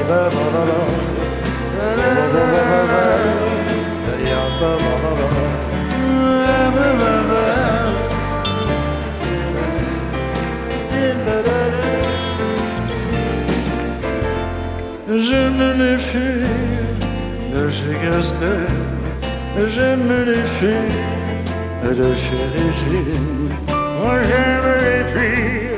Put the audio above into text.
J'aime les filles de chez Castel, j'aime les filles de chez Régine. Moi j'aime les filles